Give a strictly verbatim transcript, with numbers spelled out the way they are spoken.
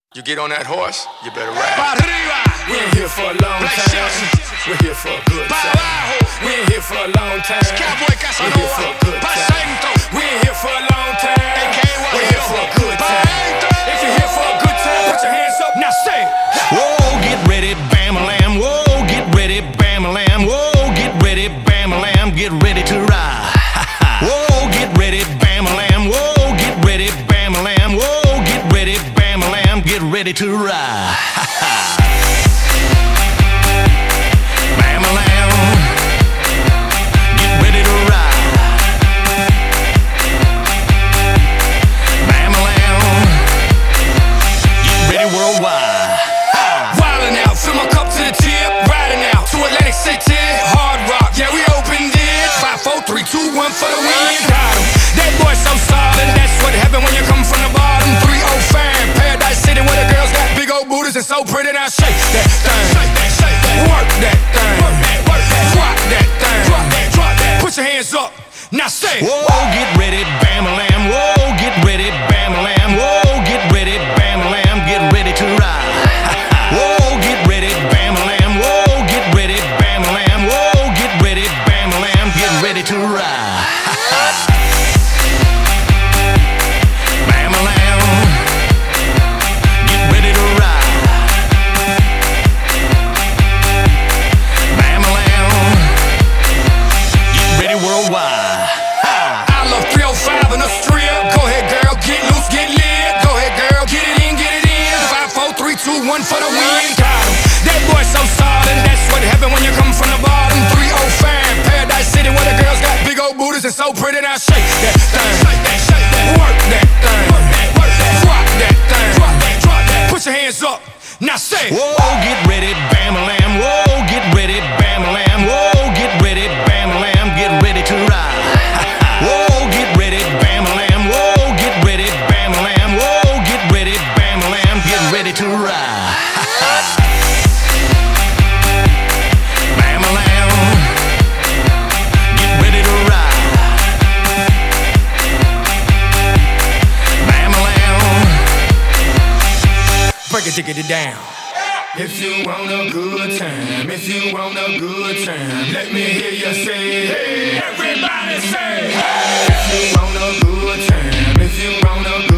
You get on that horse, you better ride. Pa' arriba. We ain't here for a long Black time. Chelsea. We're here for a good Pa' time. abajo. We ain't here for a long time. Cowboy We're here for a Casanova. good Pa' time. Centro. We ain't here for a long time. A K Y We're here for a good Pa' time. Centro. If you're here for a good time, put your hands up. Now say, Whoa, get ready, bam-a-lam. Whoa, get ready, bam-a-lam. Whoa, get ready, bam-a-lam. Get ready to ride. Whoa, get ready, bam-a-lam. Whoa, get ready, bam-a-lam. Whoa, get ready, bam-a-lam. Get ready to ride. Bam-a-lam. Get ready to ride. Bam-a-lam. Get ready worldwide. wildin' out, fill my cup to the tip, riding out to Atlantic City, Hard Rock, yeah we opened it. Five, four, three, two, one for the win. Got 'em. That boy so solid, that's what happened when you come from the bottom. three oh five, Paradise City, where the girls got big old booties and so pretty. Now shake that thing, shake that, shake that, work that thing, work that, work that, drop that thing, drop that, drop that. Put your hands up, now say. Whoa, get ready, bam-a-lam. Whoa, get ready, bam-a-lam. Whoa, get ready, bam-a-lam. Get ready to ride. Whoa, get ready, bam-a-lam. Whoa, get ready, bam-a-lam. Whoa, get ready, bam-a-lam. Get ready to ride. Bam-a-lam. Get ready to ride. Bam-a-lam. Get ready worldwide. I love three oh five in the strip. Go ahead, girl, get loose, get lit. Go ahead, girl, get it in, get it in. Five, four, three, two, one for the win. Got 'em. That boy so solid, that's what happened when you come from the bottom. three oh five, Paradise City, where the girls got big old booties and so pretty. Now shake that thing, shake that, shake that, work that thing, work that, work that, drop that thing, drop that, drop that. Put your hands up, now say. Whoa, get ready, bam-a-lam. Whoa, get ready, bam-a-lam. Whoa, get ready, bam-a-lam. Get ready to ride. Whoa, get ready, bam-a-lam. Whoa, get ready, bam-a-lam. Whoa, get ready, bam-a-lam. Get ready to ride. Bam-a-lam. Get ready to ride. Bam-a-lam. Break it, diggity down. If you want a good time, if you want a good time, let me hear you say, hey, everybody say, hey. If you want a good time, if you want a